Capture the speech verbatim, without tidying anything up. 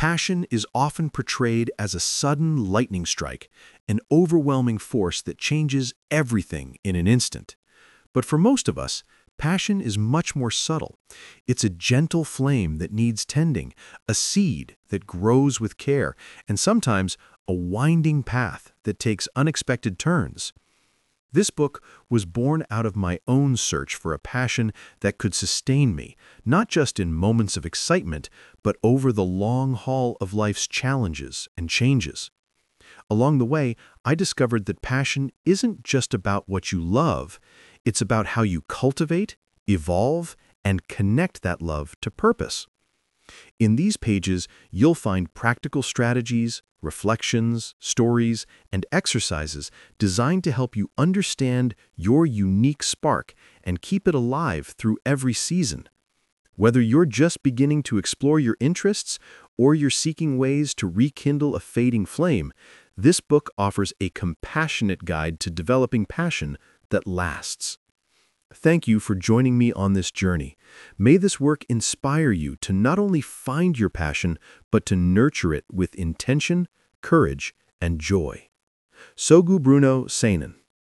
Passion is often portrayed as a sudden lightning strike, an overwhelming force that changes everything in an instant. But for most of us, passion is much more subtle. It's a gentle flame that needs tending, a seed that grows with care, and sometimes a winding path that takes unexpected turns. This book was born out of my own search for a passion that could sustain me, not just in moments of excitement, but over the long haul of life's challenges and changes. Along the way, I discovered that passion isn't just about what you love, it's about how you cultivate, evolve, and connect that love to purpose. In these pages, you'll find practical strategies, reflections, stories, and exercises designed to help you understand your unique spark and keep it alive through every season. Whether you're just beginning to explore your interests or you're seeking ways to rekindle a fading flame, this book offers a compassionate guide to developing passion that lasts. Thank you for joining me on this journey. May this work inspire you to not only find your passion, but to nurture it with intention, courage, and joy. Sogu Bruno Seinen.